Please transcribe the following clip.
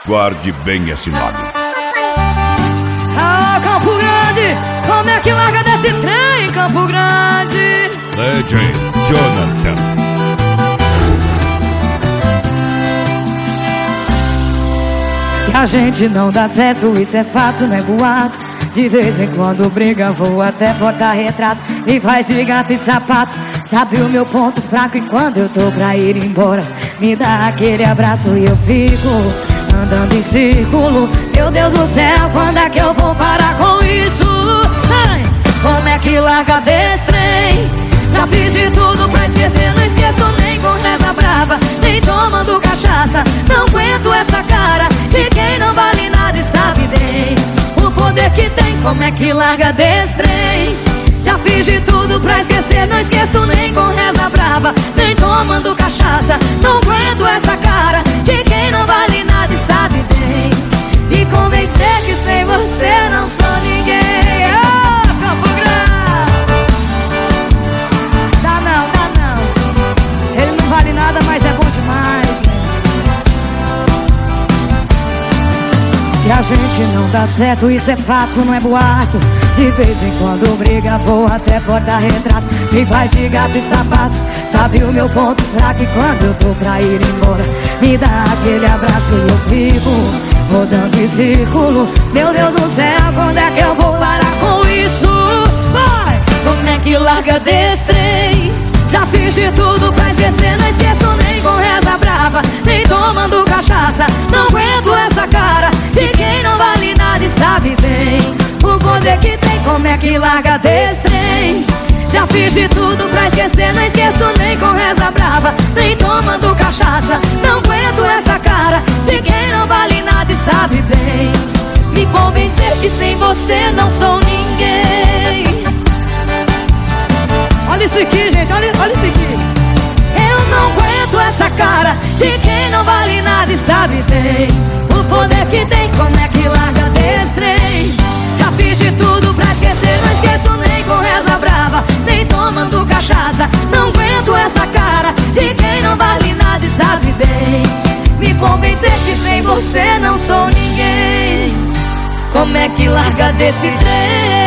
Guarde bem esse nome. Ah, Campo Grande, como é que larga desse trem, Campo Grande? Legend Jonathan. Que a gente não dá certo, isso é fato, não é boato. De vez em quando briga, vou até botar retrato. Me faz de gato e sapato, sabe o meu ponto fraco. E quando eu tô pra ir embora, me dá aquele abraço e eu fico andando em círculo. Meu Deus do céu, quando é que eu vou parar com isso? Ai, como é que larga desse trem? Já fiz de tudo pra esquecer, não esqueço nem com reza brava, nem tomando cachaça. Não aguento essa cara de quem não vale nada e sabe bem o poder que tem. Como é que larga desse trem? Já fiz de tudo pra esquecer, não esqueço nem com reza brava, nem tomando cachaça. Não aguento essa cara de quem não vale nada e sabe bem me convencer que sem você não sou ninguém. Oh, Campo Grande! Dá não. Ele não vale nada, mas é bom demais, gente. Que a gente não dá certo, isso é fato, não é boato. De vez em quando briga, vou até botar retrato. Me faz de gato e sapato, sabe o meu ponto fraco. E quando eu tô pra ir embora, me dá aquele abraço e eu fico rodando em círculo. Meu Deus do céu, quando é que eu vou parar com isso? Vai! Como é que larga desse trem? Já fiz de tudo pra esquecer, não esqueço nem com reza brava, nem tomando cachaça. Não aguento essa cara de quem não vale nada e sabe bem o poder que tem. Como é que larga desse trem? Já fiz de tudo pra esquecer, não esqueço nem com reza brava, nem tomando cachaça. Não aguento essa cara de quem não vale nada e sabe bem me convencer que sem você não sou ninguém. Olha isso aqui, gente, olha isso aqui. Eu não aguento essa cara de quem não vale nada e sabe bem o poder que tem. Como é que larga desse trem? Já fiz de tudo pra esquecer, não esqueço nem com reza brava, nem tomando cachaça. Não aguento essa cara de quem não vale nada e sabe bem me convencer que sem você não sou ninguém. Como é que larga desse trem?